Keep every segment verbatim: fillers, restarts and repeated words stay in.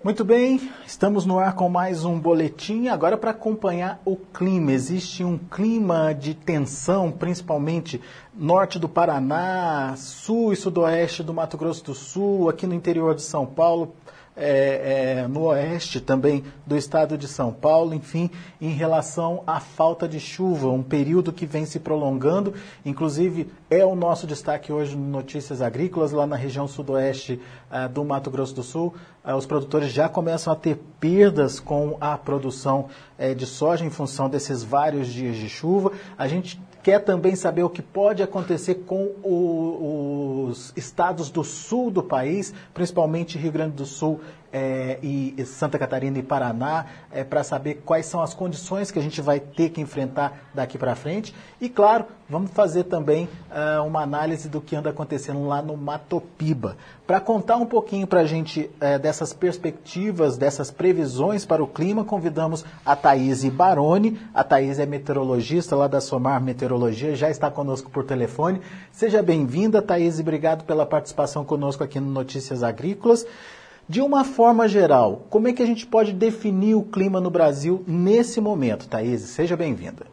Muito bem, estamos no ar com mais um boletim, agora para acompanhar o clima. Existe um clima de tensão, principalmente norte do Paraná, sul e sudoeste do Mato Grosso do Sul, aqui no interior de São Paulo, é, é, no oeste também do estado de São Paulo, enfim, em relação à falta de chuva, um período que vem se prolongando, inclusive é o nosso destaque hoje no Notícias Agrícolas, lá na região sudoeste uh, do Mato Grosso do Sul. Uh, os produtores já começam a ter perdas com a produção uh, de soja em função desses vários dias de chuva. A gente quer também saber o que pode acontecer com o, os estados do sul do país, principalmente Rio Grande do Sul é, e Santa Catarina e Paraná, é, para saber quais são as condições que a gente vai ter que enfrentar daqui para frente. E, claro, vamos fazer também uh, uma análise do que anda acontecendo lá no Mato Piba. Para contar um pouquinho para a gente uh, dessas perspectivas, dessas previsões para o clima, convidamos a Thaís Baroni. A Thaís é meteorologista lá da Somar Meteorologia, já está conosco por telefone. Seja bem-vinda, Thaís, e obrigado pela participação conosco aqui no Notícias Agrícolas. De uma forma geral, como é que a gente pode definir o clima no Brasil nesse momento, Thaís? Seja bem-vinda.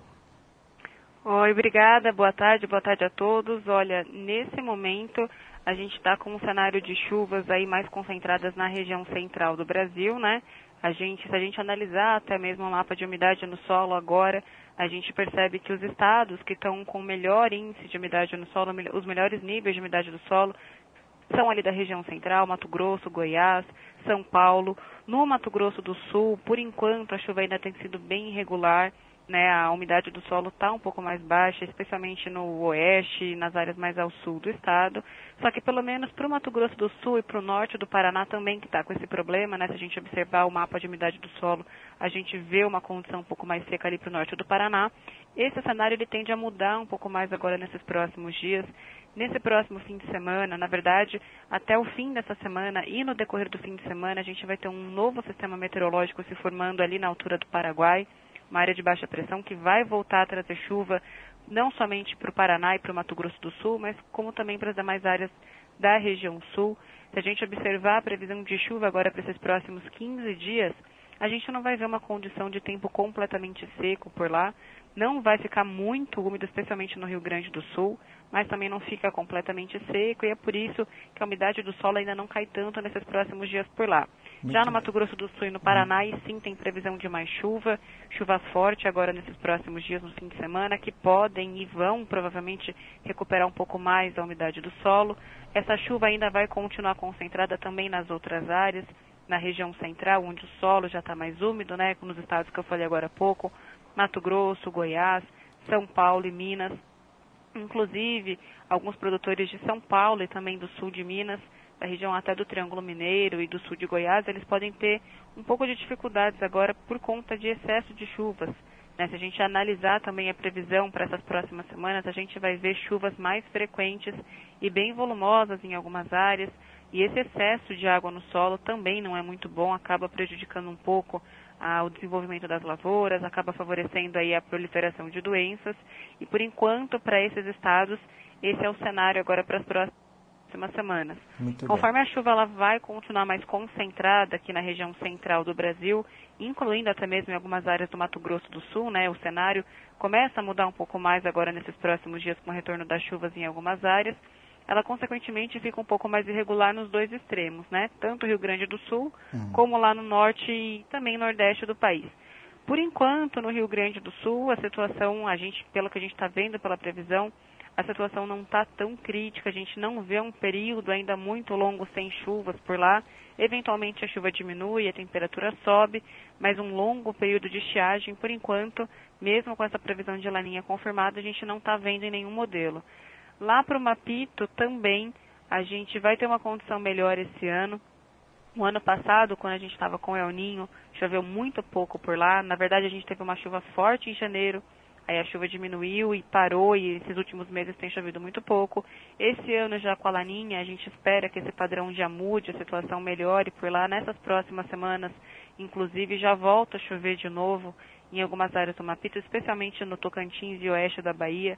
Oi, obrigada, boa tarde, boa tarde a todos. Olha, nesse momento a gente está com um cenário de chuvas aí mais concentradas na região central do Brasil, né? A gente, se a gente analisar até mesmo o mapa de umidade no solo agora, a gente percebe que os estados que estão com o melhor índice de umidade no solo, os melhores níveis de umidade do solo, são ali da região central, Mato Grosso, Goiás, São Paulo. No Mato Grosso do Sul, por enquanto, a chuva ainda tem sido bem irregular, né? A umidade do solo está um pouco mais baixa, especialmente no oeste e nas áreas mais ao sul do estado. Só que pelo menos para o Mato Grosso do Sul e para o norte do Paraná também que está com esse problema, né? Se a gente observar o mapa de umidade do solo, a gente vê uma condição um pouco mais seca ali para o norte do Paraná. Esse cenário ele tende a mudar um pouco mais agora nesses próximos dias. Nesse próximo fim de semana, na verdade, até o fim dessa semana e no decorrer do fim de semana, a gente vai ter um novo sistema meteorológico se formando ali na altura do Paraguai, uma área de baixa pressão que vai voltar a trazer chuva não somente para o Paraná e para o Mato Grosso do Sul, mas como também para as demais áreas da região sul. Se a gente observar a previsão de chuva agora para esses próximos quinze dias, a gente não vai ver uma condição de tempo completamente seco por lá, não vai ficar muito úmido, especialmente no Rio Grande do Sul, mas também não fica completamente seco, e é por isso que a umidade do solo ainda não cai tanto nesses próximos dias por lá. Muito Já no Mato Grosso do Sul e no Paraná, aí sim tem previsão de mais chuva, chuvas fortes agora nesses próximos dias, no fim de semana, que podem e vão provavelmente recuperar um pouco mais a umidade do solo. Essa chuva ainda vai continuar concentrada também nas outras áreas, na região central, onde o solo já está mais úmido, né, nos estados que eu falei agora há pouco, Mato Grosso, Goiás, São Paulo e Minas. Inclusive, alguns produtores de São Paulo e também do sul de Minas, da região até do Triângulo Mineiro e do sul de Goiás, eles podem ter um pouco de dificuldades agora por conta de excesso de chuvas. Né? Se a gente analisar também a previsão para essas próximas semanas, a gente vai ver chuvas mais frequentes e bem volumosas em algumas áreas, e esse excesso de água no solo também não é muito bom, acaba prejudicando um pouco ah, o desenvolvimento das lavouras, acaba favorecendo aí a proliferação de doenças, e por enquanto, para esses estados, esse é o cenário agora para as próximas semanas. Muito Conforme bem. A chuva ela vai continuar mais concentrada aqui na região central do Brasil, incluindo até mesmo em algumas áreas do Mato Grosso do Sul, né, o cenário começa a mudar um pouco mais agora nesses próximos dias com o retorno das chuvas em algumas áreas. Ela, consequentemente, fica um pouco mais irregular nos dois extremos, né? Tanto o Rio Grande do Sul, uhum. como lá no norte e também nordeste do país. Por enquanto, no Rio Grande do Sul, a situação, a gente, pelo que a gente está vendo pela previsão, a situação não está tão crítica, a gente não vê um período ainda muito longo sem chuvas por lá. Eventualmente a chuva diminui, a temperatura sobe, mas um longo período de estiagem, por enquanto, mesmo com essa previsão de laninha confirmada, a gente não está vendo em nenhum modelo. Lá para o Mapito também a gente vai ter uma condição melhor esse ano. O ano passado, quando a gente estava com o El Ninho, choveu muito pouco por lá. Na verdade, a gente teve uma chuva forte em janeiro, aí a chuva diminuiu e parou, e esses últimos meses tem chovido muito pouco. Esse ano, já com a laninha, a gente espera que esse padrão já mude, a situação melhore por lá. Nessas próximas semanas, inclusive, já volta a chover de novo em algumas áreas do Mapito, especialmente no Tocantins e oeste da Bahia,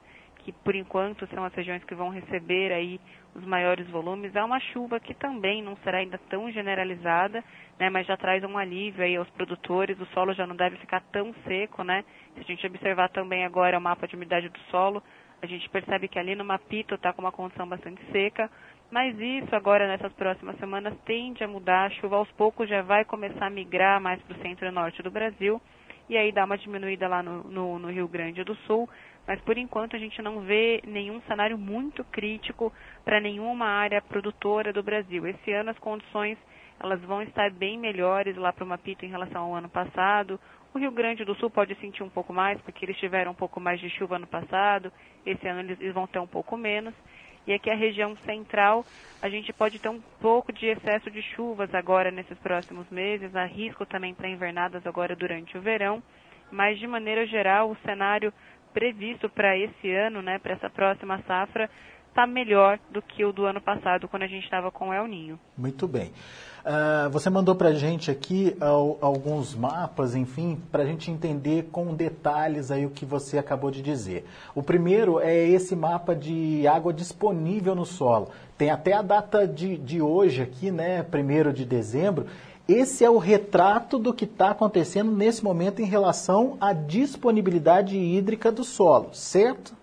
que por enquanto são as regiões que vão receber aí os maiores volumes. É uma chuva que também não será ainda tão generalizada, né, mas já traz um alívio aí aos produtores. O solo já não deve ficar tão seco, né? Se a gente observar também agora o mapa de umidade do solo, a gente percebe que ali no Mapito está com uma condição bastante seca, mas isso agora nessas próximas semanas tende a mudar. A chuva aos poucos já vai começar a migrar mais para o centro e norte do Brasil, e aí dá uma diminuída lá no, no, no Rio Grande do Sul, mas por enquanto a gente não vê nenhum cenário muito crítico para nenhuma área produtora do Brasil. Esse ano as condições elas vão estar bem melhores lá para o Mapito em relação ao ano passado. O Rio Grande do Sul pode sentir um pouco mais, porque eles tiveram um pouco mais de chuva no passado, esse ano eles, eles vão ter um pouco menos. E aqui a região central, a gente pode ter um pouco de excesso de chuvas agora nesses próximos meses, há risco também para invernadas agora durante o verão, mas de maneira geral o cenário previsto para esse ano, né, para essa próxima safra, está melhor do que o do ano passado, quando a gente estava com o El Ninho. Muito bem. Uh, você mandou para a gente aqui uh, alguns mapas, enfim, para a gente entender com detalhes aí o que você acabou de dizer. O primeiro é esse mapa de água disponível no solo. Tem até a data de, de hoje aqui, né, primeiro de dezembro. Esse é o retrato do que está acontecendo nesse momento em relação à disponibilidade hídrica do solo, certo?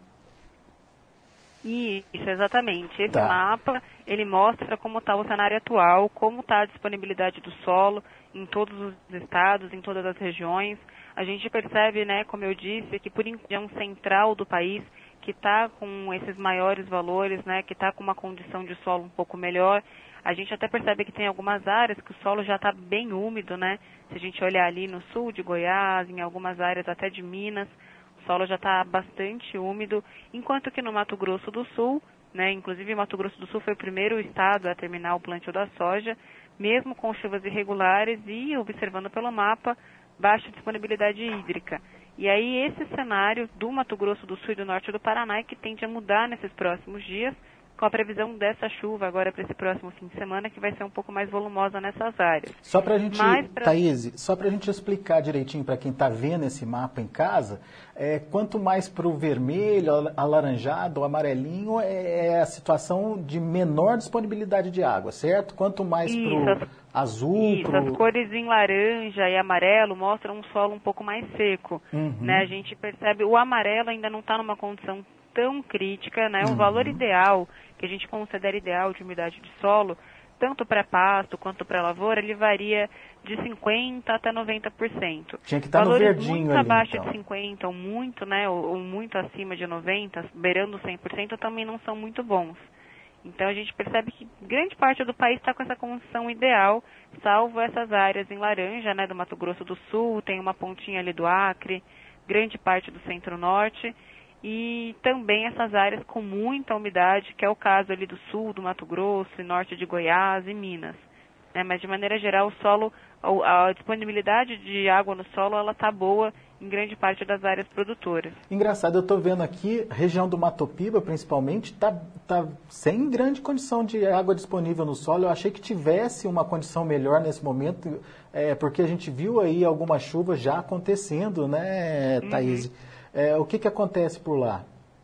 Isso, exatamente. Esse tá. mapa, ele mostra como está o cenário atual, como está a disponibilidade do solo em todos os estados, em todas as regiões. A gente percebe, né, como eu disse, que por região central do país, que está com esses maiores valores, né, que está com uma condição de solo um pouco melhor. A gente até percebe que tem algumas áreas que o solo já está bem úmido, né? Se a gente olhar ali no sul de Goiás, em algumas áreas até de Minas, o solo já está bastante úmido, enquanto que no Mato Grosso do Sul, né, inclusive Mato Grosso do Sul foi o primeiro estado a terminar o plantio da soja, mesmo com chuvas irregulares e, observando pelo mapa, baixa disponibilidade hídrica. E aí esse cenário do Mato Grosso do Sul e do norte do Paraná é que tende a mudar nesses próximos dias, com a previsão dessa chuva agora para esse próximo fim de semana, que vai ser um pouco mais volumosa nessas áreas. Só para a gente, pra... Thaís, só para a gente explicar direitinho para quem está vendo esse mapa em casa, é, quanto mais para o vermelho, alaranjado, amarelinho, é, é a situação de menor disponibilidade de água, certo? Quanto mais para o azul... Isso, pro... as cores em laranja e amarelo mostram um solo um pouco mais seco. Uhum. Né? A gente percebe, o amarelo ainda não está numa condição tão crítica, né? O uhum. valor ideal, que a gente considera ideal de umidade de solo, tanto para pasto quanto para lavoura, ele varia de cinquenta por cento até noventa por cento. Tinha que estar no verdinho muito ali, abaixo então. de cinquenta ou muito, né, ou, ou muito acima de noventa, beirando cem por cento, também não são muito bons. Então a gente percebe que grande parte do país está com essa condição ideal, salvo essas áreas em laranja, né, do Mato Grosso do Sul, tem uma pontinha ali do Acre, grande parte do centro-norte, e também essas áreas com muita umidade, que é o caso ali do sul do Mato Grosso, e norte de Goiás e Minas. É, mas de maneira geral o solo, a, a disponibilidade de água no solo, ela está boa em grande parte das áreas produtoras. Engraçado, eu estou vendo aqui, região do Mato Piba principalmente, está tá sem grande condição de água disponível no solo. Eu achei que tivesse uma condição melhor nesse momento, é, porque a gente viu aí algumas chuvas já acontecendo, né, Thaís? Uhum. É, o que, que acontece por lá?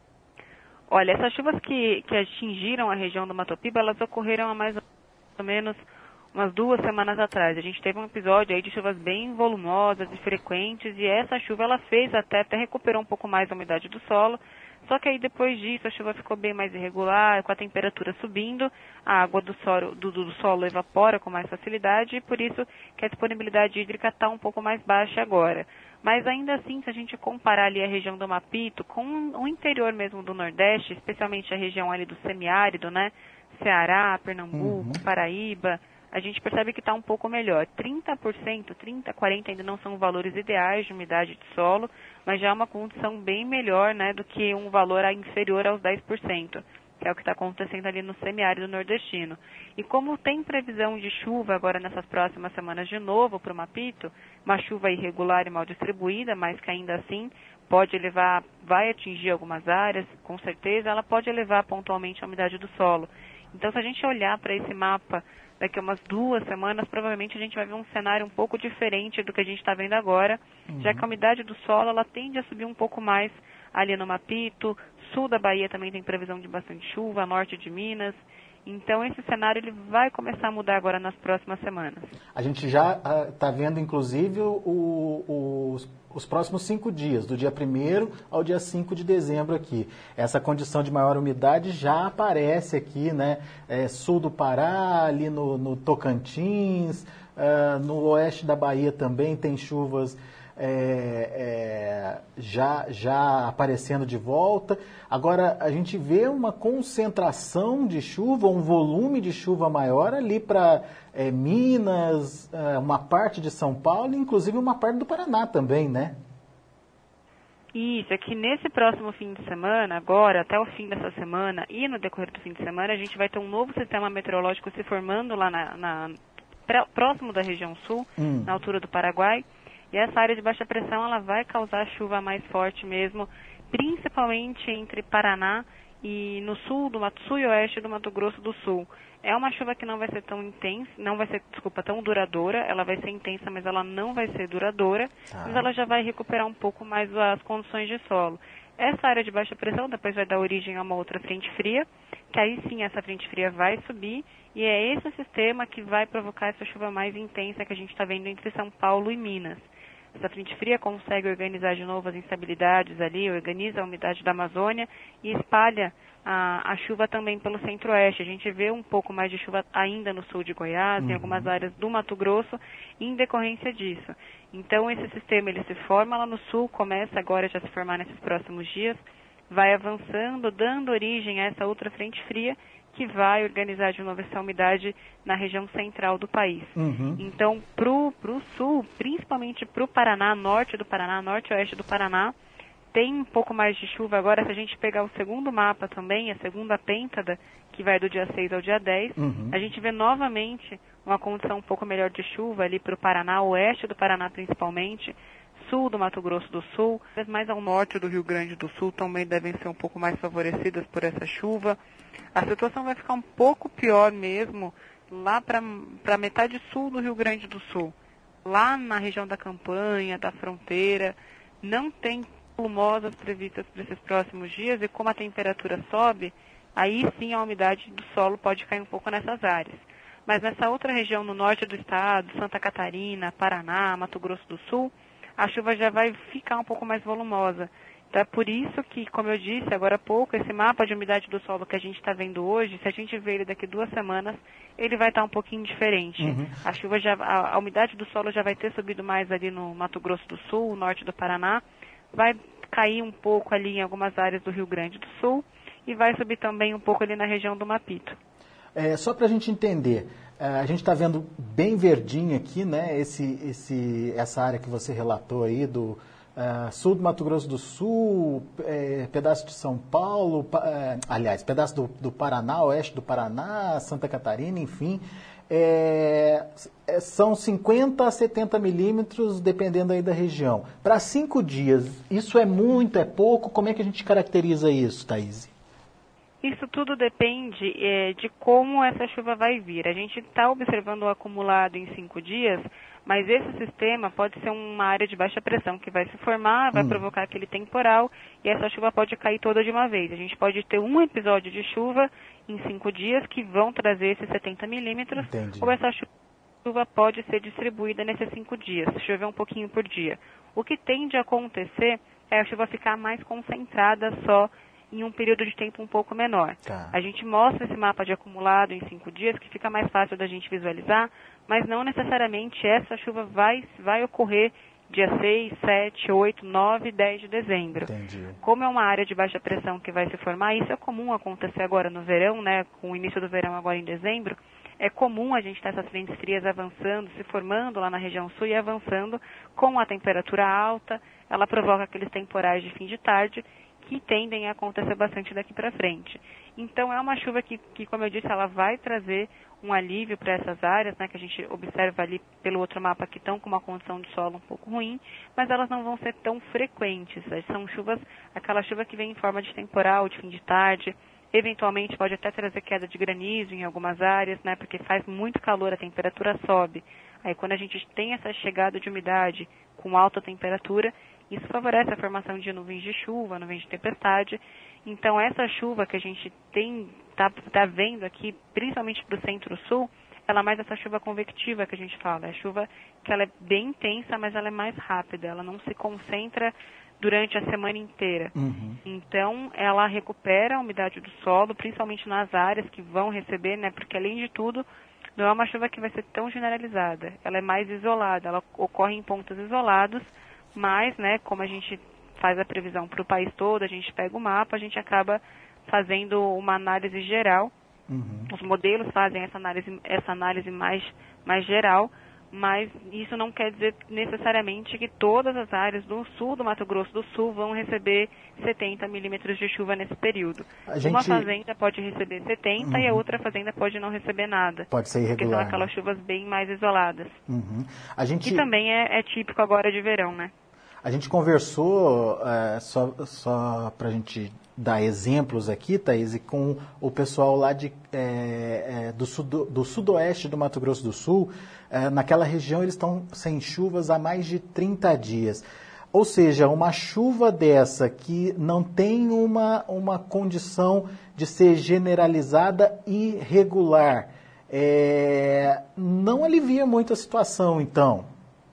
Olha, essas chuvas que, que atingiram a região do Mato Piba, elas ocorreram há mais ou menos umas duas semanas atrás. A gente teve um episódio aí de chuvas bem volumosas e frequentes, e essa chuva ela fez até, até recuperou um pouco mais a umidade do solo, só que aí depois disso a chuva ficou bem mais irregular, com a temperatura subindo, a água do solo, do, do solo evapora com mais facilidade, e por isso que a disponibilidade hídrica está um pouco mais baixa agora. Mas ainda assim, se a gente comparar ali a região do Mapito com o interior mesmo do Nordeste, especialmente a região ali do semiárido, né, Ceará, Pernambuco, uhum. Paraíba, a gente percebe que está um pouco melhor. trinta por cento, trinta, quarenta por cento ainda não são valores ideais de umidade de solo, mas já é uma condição bem melhor, né, do que um valor inferior aos dez por cento, que é o que está acontecendo ali no semiárido nordestino. E como tem previsão de chuva agora nessas próximas semanas de novo para o Mapito, uma chuva irregular e mal distribuída, mas que ainda assim pode elevar, vai atingir algumas áreas, com certeza, ela pode elevar pontualmente a umidade do solo. Então, se a gente olhar para esse mapa daqui a umas duas semanas, provavelmente a gente vai ver um cenário um pouco diferente do que a gente está vendo agora, uhum. já que a umidade do solo ela tende a subir um pouco mais ali no Mapito, sul da Bahia também tem previsão de bastante chuva, norte de Minas. Então esse cenário ele vai começar a mudar agora nas próximas semanas. A gente já está vendo, inclusive, o, o, os, os próximos cinco dias, do dia primeiro ao dia cinco de dezembro aqui. Essa condição de maior umidade já aparece aqui, né? É, sul do Pará, ali no, no Tocantins, uh, no oeste da Bahia também tem chuvas É, é, já, já aparecendo de volta. Agora a gente vê uma concentração de chuva, um volume de chuva maior ali para é, Minas, é, uma parte de São Paulo, inclusive uma parte do Paraná também, né? Isso, é que nesse próximo fim de semana, agora, até o fim dessa semana e no decorrer do fim de semana, a gente vai ter um novo sistema meteorológico se formando lá na, na próximo da região sul, hum. na altura do Paraguai. E essa área de baixa pressão ela vai causar chuva mais forte mesmo, principalmente entre Paraná e no sul do Mato Sul e oeste do Mato Grosso do Sul. É uma chuva que não vai ser tão intensa, não vai ser, desculpa, tão duradoura, ela vai ser intensa, mas ela não vai ser duradoura, ah. mas ela já vai recuperar um pouco mais as condições de solo. Essa área de baixa pressão depois vai dar origem a uma outra frente fria, que aí sim essa frente fria vai subir, e é esse sistema que vai provocar essa chuva mais intensa que a gente está vendo entre São Paulo e Minas. Essa frente fria consegue organizar de novo as instabilidades ali, organiza a umidade da Amazônia e espalha a, a chuva também pelo centro-oeste. A gente vê um pouco mais de chuva ainda no sul de Goiás, uhum. em algumas áreas do Mato Grosso, em decorrência disso. Então esse sistema ele se forma lá no sul, começa agora já a se formar nesses próximos dias, vai avançando, dando origem a essa outra frente fria, que vai organizar de novo essa umidade na região central do país. Uhum. Então, para o sul, principalmente para o Paraná, norte do Paraná, norte e oeste do Paraná, tem um pouco mais de chuva agora. Se a gente pegar o segundo mapa também, a segunda pêntada, que vai do dia seis ao dia dez, uhum. a gente vê novamente uma condição um pouco melhor de chuva ali para o Paraná, oeste do Paraná principalmente, sul do Mato Grosso do Sul, mais ao norte do Rio Grande do Sul também devem ser um pouco mais favorecidas por essa chuva. A situação vai ficar um pouco pior mesmo lá para a metade sul do Rio Grande do Sul. Lá na região da campanha, da fronteira, não tem plumosas previstas para esses próximos dias e como a temperatura sobe, aí sim a umidade do solo pode cair um pouco nessas áreas. Mas nessa outra região no norte do estado, Santa Catarina, Paraná, Mato Grosso do Sul, a chuva já vai ficar um pouco mais volumosa. Então é por isso que, como eu disse agora há pouco, esse mapa de umidade do solo que a gente está vendo hoje, se a gente ver ele daqui duas semanas, ele vai estar um pouquinho diferente. Uhum. A chuva já, a, a umidade do solo já vai ter subido mais ali no Mato Grosso do Sul, norte do Paraná, vai cair um pouco ali em algumas áreas do Rio Grande do Sul e vai subir também um pouco ali na região do Mapito. É, só para a gente entender, a gente está vendo bem verdinho aqui, né, esse, esse, essa área que você relatou aí do uh, sul do Mato Grosso do Sul, é, pedaço de São Paulo, pa, é, aliás, pedaço do, do Paraná, oeste do Paraná, Santa Catarina, enfim, é, são cinquenta a setenta milímetros, dependendo aí da região. Para cinco dias, isso é muito, é pouco? Como é que a gente caracteriza isso, Thaís? Isso tudo depende é, de como essa chuva vai vir. A gente está observando o acumulado em cinco dias, mas esse sistema pode ser uma área de baixa pressão que vai se formar, vai hum. provocar aquele temporal e essa chuva pode cair toda de uma vez. A gente pode ter um episódio de chuva em cinco dias que vão trazer esses setenta milímetros, Entendi. ou essa chuva pode ser distribuída nesses cinco dias, chover um pouquinho por dia. O que tende a acontecer é a chuva ficar mais concentrada só em um período de tempo um pouco menor. Tá. A gente mostra esse mapa de acumulado em cinco dias, que fica mais fácil da gente visualizar, mas não necessariamente essa chuva vai, vai ocorrer dia seis, sete, oito, nove, dez de dezembro. Entendi. Como é uma área de baixa pressão que vai se formar, isso é comum acontecer agora no verão, né, com o início do verão agora em dezembro, é comum a gente ter essas frentes frias avançando, se formando lá na região sul e avançando com a temperatura alta, ela provoca aqueles temporais de fim de tarde, que tendem a acontecer bastante daqui para frente. Então é uma chuva que, que, como eu disse, ela vai trazer um alívio para essas áreas, né, que a gente observa ali pelo outro mapa que estão com uma condição de solo um pouco ruim, mas elas não vão ser tão frequentes. São chuvas, aquela chuva que vem em forma de temporal, de fim de tarde, eventualmente pode até trazer queda de granizo em algumas áreas, né, porque faz muito calor, a temperatura sobe. Aí quando a gente tem essa chegada de umidade com alta temperatura, Isso favorece a formação de nuvens de chuva, nuvens de tempestade. Então, essa chuva que a gente tem, tá, tá vendo aqui, principalmente para o centro-sul, ela é mais essa chuva convectiva que a gente fala. É chuva que ela é bem intensa, mas ela é mais rápida. Ela não se concentra durante a semana inteira. Uhum. Então, ela recupera a umidade do solo, principalmente nas áreas que vão receber, né? Porque, além de tudo, não é uma chuva que vai ser tão generalizada. Ela é mais isolada, ela ocorre em pontos isolados, mas, né, como a gente faz a previsão para o país todo, a gente pega o mapa, a gente acaba fazendo uma análise geral. Uhum. Os modelos fazem essa análise, essa análise mais, mais geral, mas isso não quer dizer necessariamente que todas as áreas do sul do Mato Grosso do Sul vão receber setenta milímetros de chuva nesse período. A gente... Uma fazenda pode receber setenta uhum. e a outra fazenda pode não receber nada. Pode ser irregular. Porque são aquelas chuvas bem mais isoladas. Uhum. A gente... E também é, é típico agora de verão, né? A gente conversou, é, só, só para a gente dar exemplos aqui, Thaís, com o pessoal lá de, é, é, do, sudo, do sudoeste do Mato Grosso do Sul. É, naquela região eles estão sem chuvas há mais de trinta dias. Ou seja, uma chuva dessa que não tem uma, uma condição de ser generalizada e regular, é, não alivia muito a situação, então.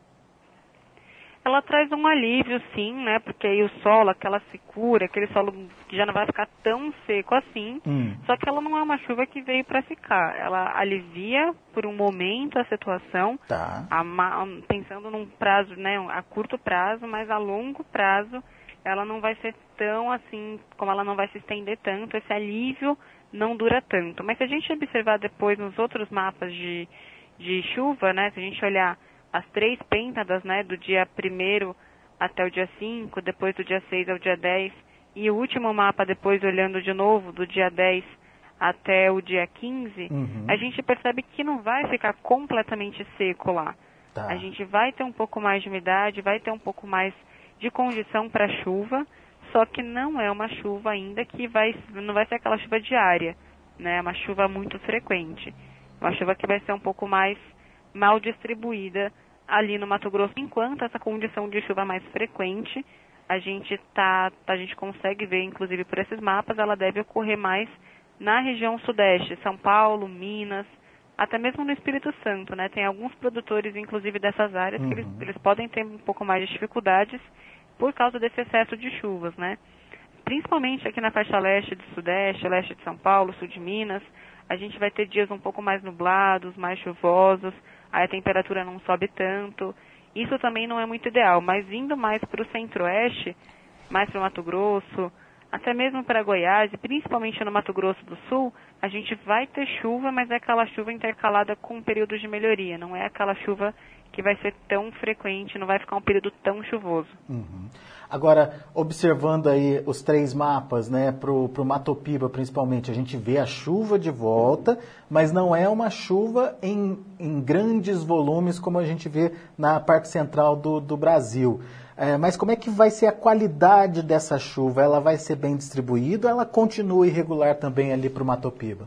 Ela traz um alívio, sim, né? Porque aí o solo, aquela secura, aquele solo que já não vai ficar tão seco assim. Hum. Só que ela não é uma chuva que veio para ficar. Ela alivia por um momento a situação, Tá. a, pensando num prazo, né? A curto prazo, mas a longo prazo ela não vai ser tão assim, como ela não vai se estender tanto. Esse alívio não dura tanto. Mas se a gente observar depois nos outros mapas de, de chuva, né? Se a gente olhar as três pêntadas, né, do dia primeiro até o dia cinco, depois do dia seis ao dia dez, e o último mapa depois olhando de novo, do dia dez até o dia quinze, uhum. a gente percebe que não vai ficar completamente seco lá. Tá. A gente vai ter um pouco mais de umidade, vai ter um pouco mais de condição para chuva, só que não é uma chuva ainda que vai, não vai ser aquela chuva diária, né, é uma chuva muito frequente. Uma chuva que vai ser um pouco mais mal distribuída ali no Mato Grosso, enquanto essa condição de chuva mais frequente, a gente, tá, a gente consegue ver, inclusive por esses mapas, ela deve ocorrer mais na região sudeste, São Paulo, Minas, até mesmo no Espírito Santo, né? Tem alguns produtores, inclusive dessas áreas, uhum. que eles, eles podem ter um pouco mais de dificuldades por causa desse excesso de chuvas, né? Principalmente aqui na faixa leste do sudeste, leste de São Paulo, sul de Minas, a gente vai ter dias um pouco mais nublados, mais chuvosos, aí a temperatura não sobe tanto. Isso também não é muito ideal, mas indo mais para o centro-oeste, mais para o Mato Grosso, até mesmo para Goiás, e principalmente no Mato Grosso do Sul, a gente vai ter chuva, mas é aquela chuva intercalada com períodos de melhoria, não é aquela chuva que vai ser tão frequente, não vai ficar um período tão chuvoso. Uhum. Agora, observando aí os três mapas, né, para o Mato Piba principalmente, a gente vê a chuva de volta, mas não é uma chuva em, em grandes volumes como a gente vê na parte central do, do Brasil. É, mas como é que vai ser a qualidade dessa chuva? Ela vai ser bem distribuída ou ela continua irregular também ali para o Mato Piba?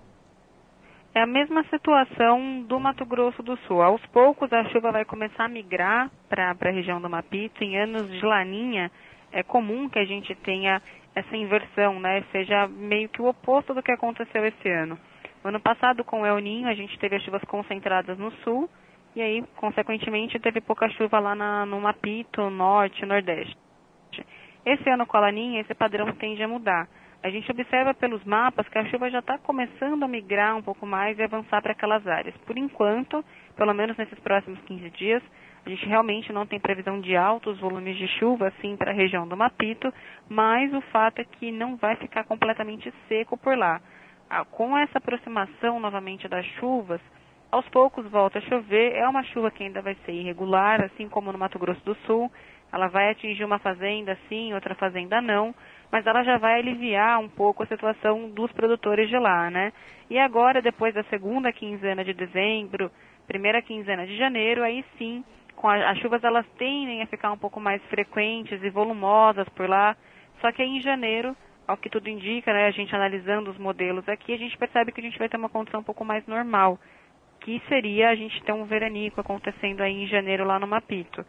É a mesma situação do Mato Grosso do Sul. Aos poucos a chuva vai começar a migrar para a região do Mapito. Em anos de laninha é comum que a gente tenha essa inversão, né? Seja meio que o oposto do que aconteceu esse ano. No ano passado, com o El Niño, a gente teve as chuvas concentradas no sul e aí, consequentemente, teve pouca chuva lá na, no Mapito, norte e nordeste. Esse ano com a laninha, esse padrão tende a mudar. A gente observa pelos mapas que a chuva já está começando a migrar um pouco mais e avançar para aquelas áreas. Por enquanto, pelo menos nesses próximos quinze dias, a gente realmente não tem previsão de altos volumes de chuva, assim, para a região do Mapito, mas o fato é que não vai ficar completamente seco por lá. Com essa aproximação, novamente, das chuvas, aos poucos volta a chover. É uma chuva que ainda vai ser irregular, assim como no Mato Grosso do Sul. Ela vai atingir uma fazenda sim, outra fazenda não, mas ela já vai aliviar um pouco a situação dos produtores de lá, né? E agora, depois da segunda quinzena de dezembro, primeira quinzena de janeiro, aí sim, com a, as chuvas elas tendem a ficar um pouco mais frequentes e volumosas por lá, só que aí em janeiro, ao que tudo indica, né, a gente analisando os modelos aqui, a gente percebe que a gente vai ter uma condição um pouco mais normal, que seria a gente ter um veranico acontecendo aí em janeiro lá no Mapito.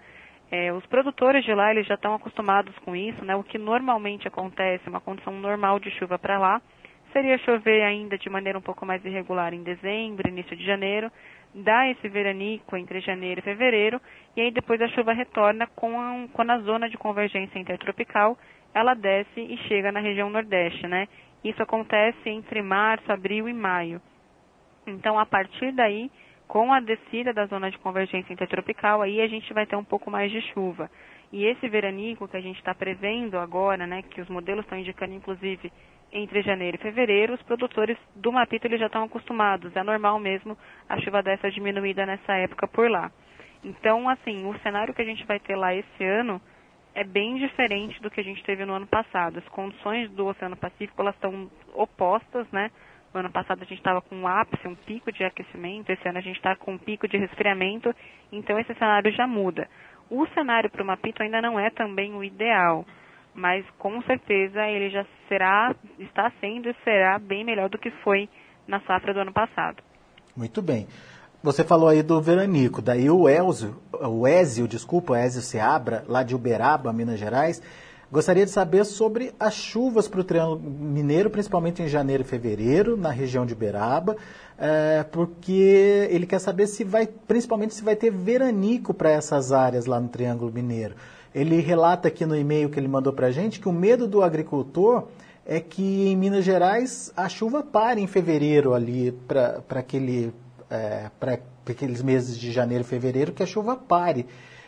É, os produtores de lá, eles já estão acostumados com isso, né? O que normalmente acontece, uma condição normal de chuva para lá, seria chover ainda de maneira um pouco mais irregular em dezembro, início de janeiro, dá esse veranico entre janeiro e fevereiro, e aí depois a chuva retorna com a, quando a zona de convergência intertropical, ela desce e chega na região nordeste, né? Isso acontece entre março, abril e maio. Então, a partir daí, com a descida da zona de convergência intertropical, aí a gente vai ter um pouco mais de chuva. E esse veranico que a gente está prevendo agora, né, que os modelos estão indicando, inclusive, entre janeiro e fevereiro, os produtores do Mapito eles já estão acostumados. É normal mesmo a chuva dessa diminuída nessa época por lá. Então, assim, o cenário que a gente vai ter lá esse ano é bem diferente do que a gente teve no ano passado. As condições do Oceano Pacífico, elas estão opostas, né? No ano passado a gente estava com um ápice, um pico de aquecimento, esse ano a gente está com um pico de resfriamento, então esse cenário já muda. O cenário para o Mapito ainda não é também o ideal, mas com certeza ele já será, está sendo e será bem melhor do que foi na safra do ano passado. Muito bem. Você falou aí do veranico, daí o Elzio, o Ézio, desculpa, o Ézio Seabra, lá de Uberaba, Minas Gerais, gostaria de saber sobre as chuvas para o Triângulo Mineiro, principalmente em janeiro e fevereiro, na região de Uberaba, é, porque ele quer saber se vai, principalmente se vai ter veranico para essas áreas lá no Triângulo Mineiro. Ele relata aqui no e-mail que ele mandou para a gente que o medo do agricultor é que em Minas Gerais a chuva pare em fevereiro ali, para aquele, é, para aqueles meses de janeiro e fevereiro, que a chuva pare.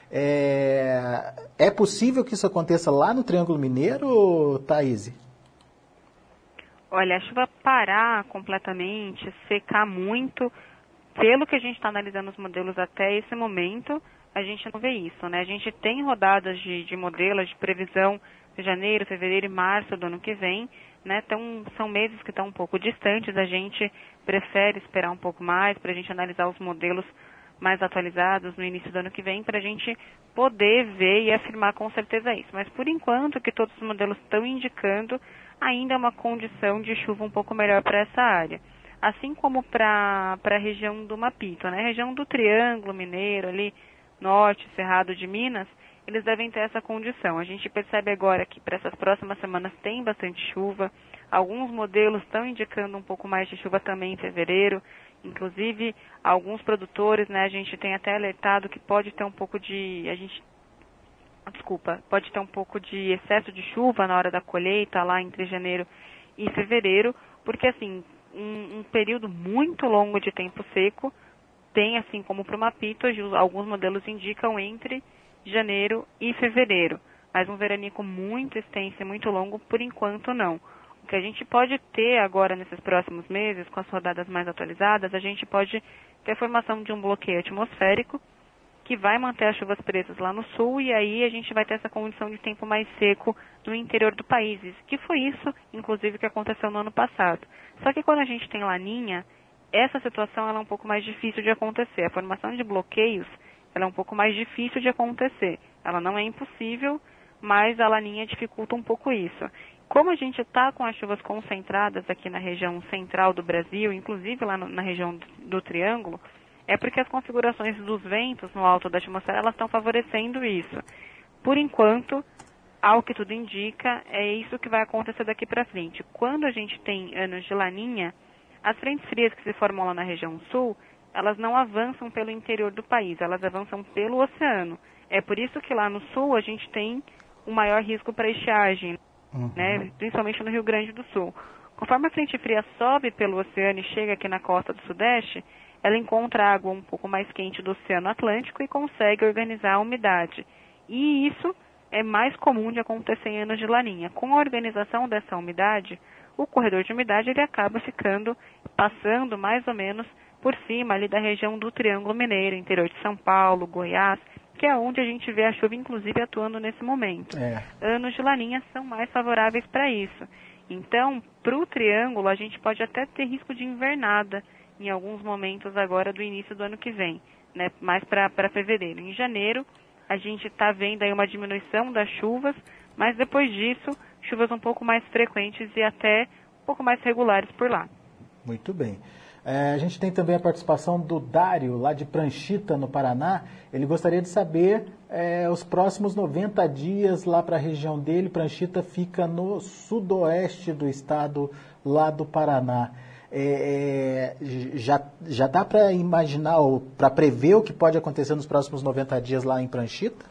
É, é possível que isso aconteça lá no Triângulo Mineiro, Thaís? Olha, a chuva parar completamente, secar muito, pelo que a gente está analisando os modelos até esse momento, a gente não vê isso, né? A gente tem rodadas de, de modelos de previsão de janeiro, fevereiro e março do ano que vem, né? Então, são meses que estão um pouco distantes, a gente prefere esperar um pouco mais para a gente analisar os modelos mais atualizados no início do ano que vem, para a gente poder ver e afirmar com certeza isso. Mas, por enquanto, que todos os modelos estão indicando, ainda é uma condição de chuva um pouco melhor para essa área. Assim como para a região do Mapito, né? A região do Triângulo Mineiro, ali, norte, Cerrado de Minas, eles devem ter essa condição. A gente percebe agora que para essas próximas semanas tem bastante chuva. Alguns modelos estão indicando um pouco mais de chuva também em fevereiro. Inclusive, alguns produtores, né, a gente tem até alertado que pode ter um pouco de, a gente, desculpa, pode ter um pouco de excesso de chuva na hora da colheita, lá entre janeiro e fevereiro, porque assim, um, um período muito longo de tempo seco, tem assim como para o Mapito, alguns modelos indicam entre janeiro e fevereiro, mas um veranico muito extenso e muito longo, por enquanto não. O que a gente pode ter agora nesses próximos meses, com as rodadas mais atualizadas, a gente pode ter a formação de um bloqueio atmosférico que vai manter as chuvas presas lá no sul e aí a gente vai ter essa condição de tempo mais seco no interior do país, que foi isso, inclusive, que aconteceu no ano passado. Só que quando a gente tem laninha, essa situação ela é um pouco mais difícil de acontecer. A formação de bloqueios ela é um pouco mais difícil de acontecer. Ela não é impossível, mas a laninha dificulta um pouco isso. Como a gente está com as chuvas concentradas aqui na região central do Brasil, inclusive lá no, na região do, do Triângulo, é porque as configurações dos ventos no alto da atmosfera elas estão favorecendo isso. Por enquanto, ao que tudo indica, é isso que vai acontecer daqui para frente. Quando a gente tem anos de laninha, as frentes frias que se formam lá na região sul, elas não avançam pelo interior do país, elas avançam pelo oceano. É por isso que lá no sul a gente tem um maior risco para estiagem, uhum. né, principalmente no Rio Grande do Sul. Conforme a frente fria sobe pelo oceano e chega aqui na costa do sudeste, ela encontra água um pouco mais quente do Oceano Atlântico e consegue organizar a umidade. E isso é mais comum de acontecer em anos de laninha. Com a organização dessa umidade, o corredor de umidade ele acaba ficando, passando mais ou menos por cima ali da região do Triângulo Mineiro, interior de São Paulo, Goiás, que é onde a gente vê a chuva, inclusive, atuando nesse momento. É. Anos de laninha são mais favoráveis para isso. Então, para o Triângulo, a gente pode até ter risco de invernada em alguns momentos agora do início do ano que vem, né, mais para fevereiro. Em janeiro, a gente está vendo aí uma diminuição das chuvas, mas depois disso, chuvas um pouco mais frequentes e até um pouco mais regulares por lá. Muito bem. É, a gente tem também a participação do Dário, lá de Pranchita, no Paraná. Ele gostaria de saber é, os próximos noventa dias lá para a região dele. Pranchita fica no sudoeste do estado, lá do Paraná. É, é, já, já dá para imaginar, ou para prever o que pode acontecer nos próximos noventa dias lá em Pranchita?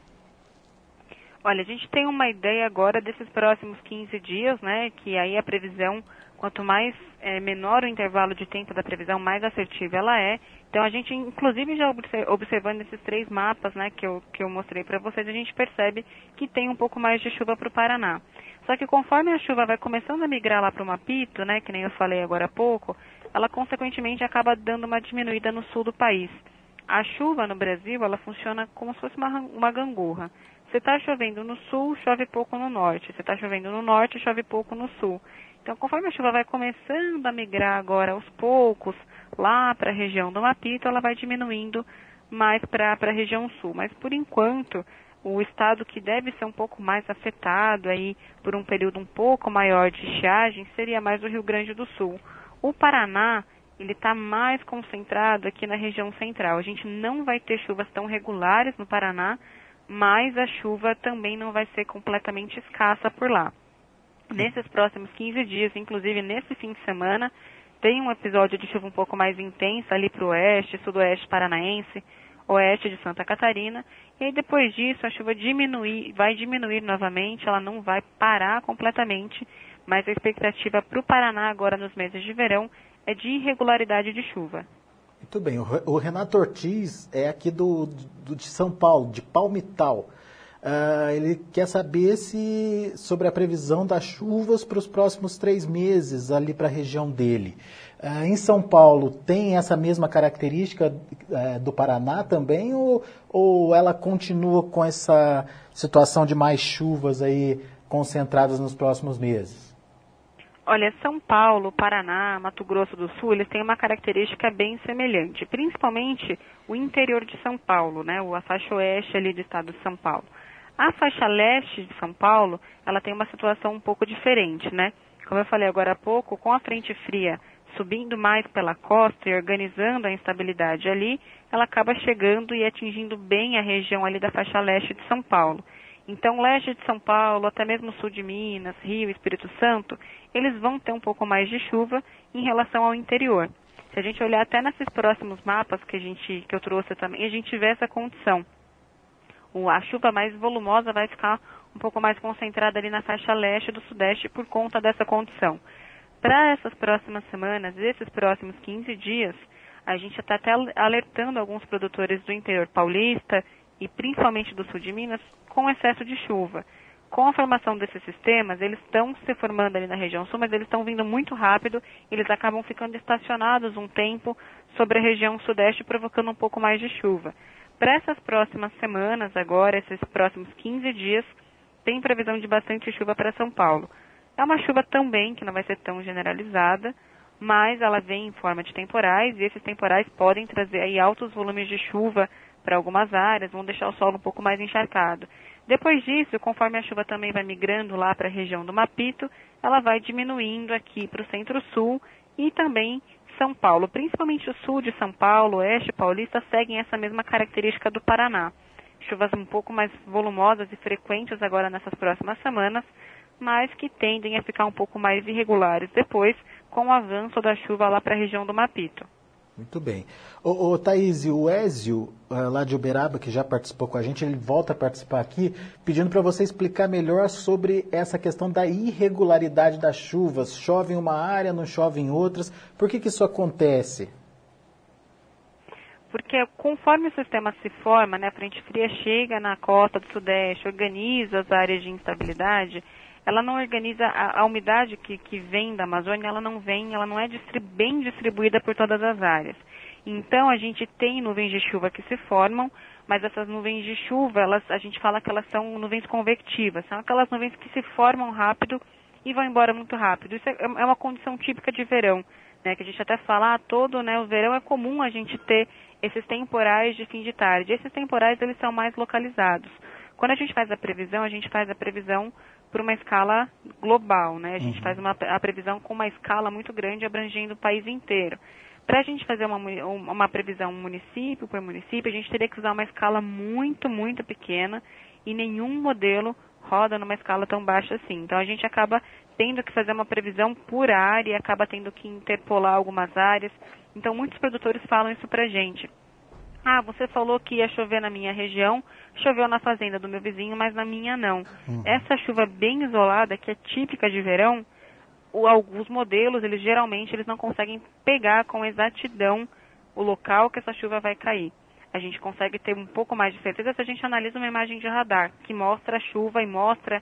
Olha, a gente tem uma ideia agora desses próximos quinze dias, né, que aí a previsão, quanto mais é, menor o intervalo de tempo da previsão, mais assertiva ela é. Então a gente, inclusive, já observando esses três mapas, né, que eu, que eu mostrei para vocês, a gente percebe que tem um pouco mais de chuva para o Paraná. Só que conforme a chuva vai começando a migrar lá para o Mapito, né, que nem eu falei agora há pouco, ela consequentemente acaba dando uma diminuída no sul do país. A chuva no Brasil, ela funciona como se fosse uma, uma gangorra. Se está chovendo no sul, chove pouco no norte. Se está chovendo no norte, chove pouco no sul. Então, conforme a chuva vai começando a migrar agora aos poucos, lá para a região do Mapito, ela vai diminuindo mais para a região sul. Mas, por enquanto, o estado que deve ser um pouco mais afetado aí por um período um pouco maior de estiagem seria mais o Rio Grande do Sul. O Paraná, ele está mais concentrado aqui na região central. A gente não vai ter chuvas tão regulares no Paraná, mas a chuva também não vai ser completamente escassa por lá. Nesses próximos quinze dias, inclusive nesse fim de semana, tem um episódio de chuva um pouco mais intensa ali para o oeste, sudoeste paranaense, oeste de Santa Catarina, e aí depois disso a chuva diminui, vai diminuir novamente, ela não vai parar completamente, mas a expectativa para o Paraná agora nos meses de verão é de irregularidade de chuva. Muito bem, o Renato Ortiz é aqui do, do, de São Paulo, de Palmital. Uh, ele quer saber se sobre a previsão das chuvas para os próximos três meses ali para a região dele. Uh, em São Paulo tem essa mesma característica uh, do Paraná também, ou, ou ela continua com essa situação de mais chuvas aí concentradas nos próximos meses? Olha, São Paulo, Paraná, Mato Grosso do Sul, eles têm uma característica bem semelhante, principalmente o interior de São Paulo, né, a faixa oeste ali do estado de São Paulo. A faixa leste de São Paulo, ela tem uma situação um pouco diferente, né? Como eu falei agora há pouco, com a frente fria subindo mais pela costa e organizando a instabilidade ali, ela acaba chegando e atingindo bem a região ali da faixa leste de São Paulo. Então, leste de São Paulo, até mesmo sul de Minas, Rio, Espírito Santo, eles vão ter um pouco mais de chuva em relação ao interior. Se a gente olhar até nesses próximos mapas que, a gente, que eu trouxe também, a gente vê essa condição. O, a chuva mais volumosa vai ficar um pouco mais concentrada ali na faixa leste do sudeste por conta dessa condição. Para essas próximas semanas, esses próximos quinze dias, a gente está até alertando alguns produtores do interior paulista e principalmente do sul de Minas com excesso de chuva. Com a formação desses sistemas, eles estão se formando ali na região sul, mas eles estão vindo muito rápido, eles acabam ficando estacionados um tempo sobre a região sudeste, provocando um pouco mais de chuva. Para essas próximas semanas, agora, esses próximos quinze dias, tem previsão de bastante chuva para São Paulo. É uma chuva também que não vai ser tão generalizada, mas ela vem em forma de temporais, e esses temporais podem trazer aí altos volumes de chuva para algumas áreas, vão deixar o solo um pouco mais encharcado. Depois disso, conforme a chuva também vai migrando lá para a região do Mapito, ela vai diminuindo aqui para o centro-sul e também São Paulo. Principalmente o sul de São Paulo, oeste paulista, seguem essa mesma característica do Paraná. Chuvas um pouco mais volumosas e frequentes agora nessas próximas semanas, mas que tendem a ficar um pouco mais irregulares depois, com o avanço da chuva lá para a região do Mapito. Muito bem. Ô, ô Thaís, o Ézio, lá de Uberaba, que já participou com a gente, ele volta a participar aqui, pedindo para você explicar melhor sobre essa questão da irregularidade das chuvas. Chove em uma área, não chove em outras. Por que que isso acontece? Porque conforme o sistema se forma, né, a frente fria chega na costa do sudeste, organiza as áreas de instabilidade, ela não organiza, a, a umidade que, que vem da Amazônia, ela não vem, ela não é distribu- bem distribuída por todas as áreas. Então, a gente tem nuvens de chuva que se formam, mas essas nuvens de chuva, elas, a gente fala que elas são nuvens convectivas, são aquelas nuvens que se formam rápido e vão embora muito rápido. Isso é, é uma condição típica de verão, né, que a gente até fala, ah, todo, né, o verão é comum a gente ter esses temporais de fim de tarde. Esses temporais, eles são mais localizados. Quando a gente faz a previsão, a gente faz a previsão por uma escala global, né? A gente Uhum. faz uma, a previsão com uma escala muito grande, abrangendo o país inteiro. Para a gente fazer uma, uma previsão município por município, a gente teria que usar uma escala muito, muito pequena e nenhum modelo roda numa escala tão baixa assim. Então, a gente acaba tendo que fazer uma previsão por área, acaba tendo que interpolar algumas áreas. Então, muitos produtores falam isso para a gente. Ah, você falou que ia chover na minha região, choveu na fazenda do meu vizinho, mas na minha não. Uhum. Essa chuva bem isolada, que é típica de verão, o, alguns modelos, eles geralmente eles não conseguem pegar com exatidão o local que essa chuva vai cair. A gente consegue ter um pouco mais de certeza se a gente analisa uma imagem de radar, que mostra a chuva e mostra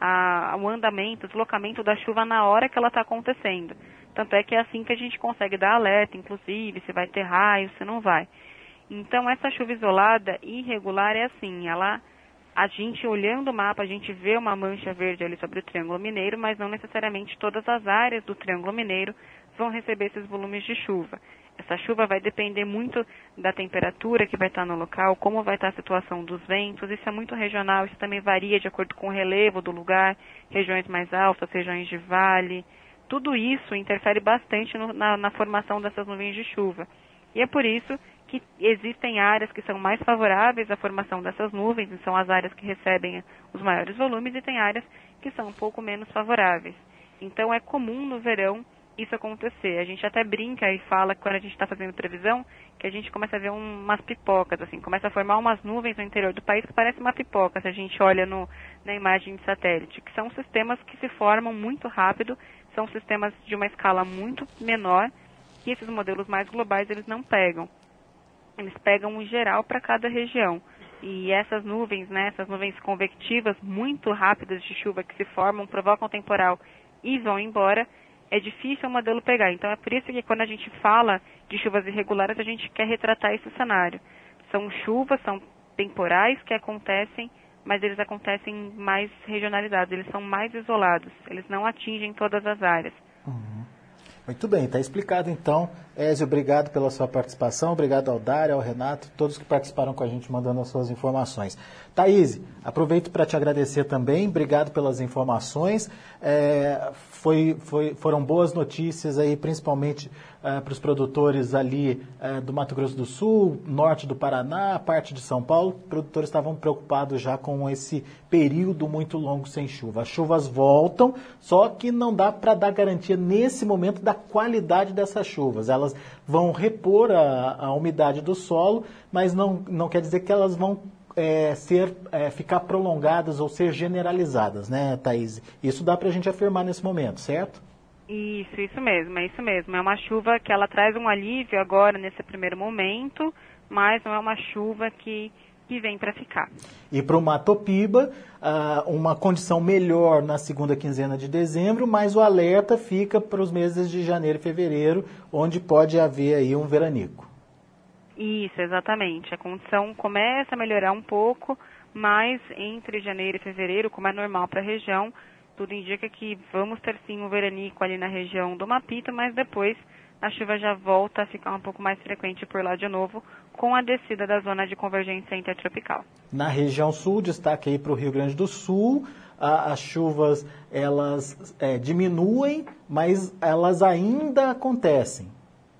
a, o andamento, o deslocamento da chuva na hora que ela está acontecendo. Tanto é que é assim que a gente consegue dar alerta, inclusive, se vai ter raio, se não vai. Então, essa chuva isolada, irregular, é assim, ela... A gente, olhando o mapa, a gente vê uma mancha verde ali sobre o Triângulo Mineiro, mas não necessariamente todas as áreas do Triângulo Mineiro vão receber esses volumes de chuva. Essa chuva vai depender muito da temperatura que vai estar no local, como vai estar a situação dos ventos, isso é muito regional, isso também varia de acordo com o relevo do lugar, regiões mais altas, regiões de vale. Tudo isso interfere bastante no, na, na formação dessas nuvens de chuva. E é por isso que existem áreas que são mais favoráveis à formação dessas nuvens, e são as áreas que recebem os maiores volumes, e tem áreas que são um pouco menos favoráveis. Então, é comum no verão isso acontecer. A gente até brinca e fala, quando a gente está fazendo previsão, que a gente começa a ver um, umas pipocas, assim, começa a formar umas nuvens no interior do país que parece uma pipoca, se a gente olha no, na imagem de satélite, que são sistemas que se formam muito rápido, são sistemas de uma escala muito menor, que esses modelos mais globais eles não pegam. Eles pegam o geral para cada região. E essas nuvens, né, essas nuvens convectivas muito rápidas de chuva que se formam, provocam temporal e vão embora, é difícil o modelo pegar. Então é por isso que quando a gente fala de chuvas irregulares, a gente quer retratar esse cenário. São chuvas, são temporais que acontecem, mas eles acontecem mais regionalizados, eles são mais isolados, eles não atingem todas as áreas. Uhum. Muito bem, está explicado então. Ézio, obrigado pela sua participação, obrigado ao Dário, ao Renato, todos que participaram com a gente mandando as suas informações. Thaís, aproveito para te agradecer também, obrigado pelas informações. É, foi, foi, foram boas notícias aí, principalmente é, para os produtores ali é, do Mato Grosso do Sul, norte do Paraná, parte de São Paulo. Os produtores estavam preocupados já com esse período muito longo sem chuva. As chuvas voltam, só que não dá para dar garantia nesse momento da qualidade dessas chuvas. Elas vão repor a, a umidade do solo, mas não, não quer dizer que elas vão é, ser, é, ficar prolongadas ou ser generalizadas, né, Thaís? Isso dá para a gente afirmar nesse momento, certo? Isso, isso mesmo, é isso mesmo. É uma chuva que ela traz um alívio agora nesse primeiro momento, mas não é uma chuva que, que vem para ficar. E para o Matopiba, uh, uma condição melhor na segunda quinzena de dezembro, mas o alerta fica para os meses de janeiro e fevereiro, onde pode haver aí um veranico. Isso, exatamente. A condição começa a melhorar um pouco, mas entre janeiro e fevereiro, como é normal para a região, tudo indica que vamos ter sim um veranico ali na região do Mapito, mas depois a chuva já volta a ficar um pouco mais frequente por lá de novo, com a descida da zona de convergência intertropical. Na região sul, destaque aí para o Rio Grande do Sul, a, as chuvas elas é, diminuem, mas elas ainda acontecem.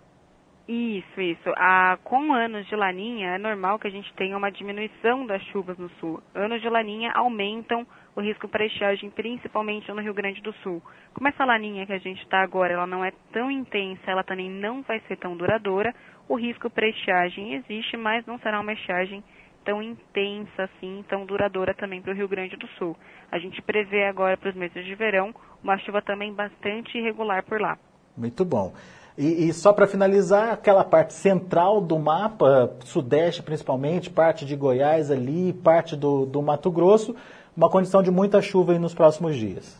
Isso, isso. Ah, com anos de laninha, é normal que a gente tenha uma diminuição das chuvas no sul. Anos de laninha aumentam o risco para estiagem, principalmente no Rio Grande do Sul. Como essa laninha que a gente está agora, ela não é tão intensa, ela também não vai ser tão duradoura, o risco para estiagem existe, mas não será uma estiagem tão intensa assim, tão duradoura também para o Rio Grande do Sul. A gente prevê agora para os meses de verão uma chuva também bastante irregular por lá. Muito bom. E, e só para finalizar, aquela parte central do mapa, sudeste principalmente, parte de Goiás ali, parte do, do Mato Grosso, uma condição de muita chuva aí nos próximos dias.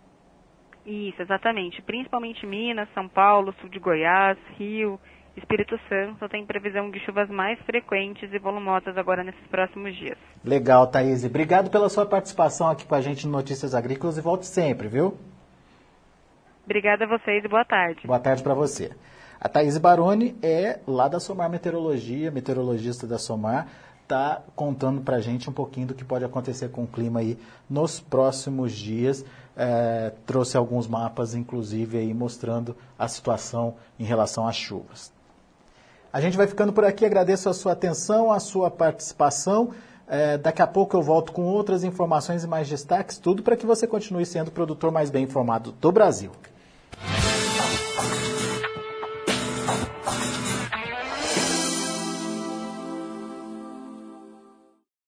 Isso, exatamente. Principalmente Minas, São Paulo, sul de Goiás, Rio, Espírito Santo, tem previsão de chuvas mais frequentes e volumosas agora nesses próximos dias. Legal, Thaís. Obrigado pela sua participação aqui com a gente no Notícias Agrícolas e volte sempre, viu? Obrigada a vocês e boa tarde. Boa tarde para você. A Thaís Baroni é lá da Somar Meteorologia, meteorologista da Somar. está contando para a gente um pouquinho do que pode acontecer com o clima aí nos próximos dias. É, trouxe alguns mapas, inclusive, aí mostrando a situação em relação às chuvas. A gente vai ficando por aqui, agradeço a sua atenção, a sua participação. É, daqui a pouco eu volto com outras informações e mais destaques, tudo para que você continue sendo o produtor mais bem informado do Brasil.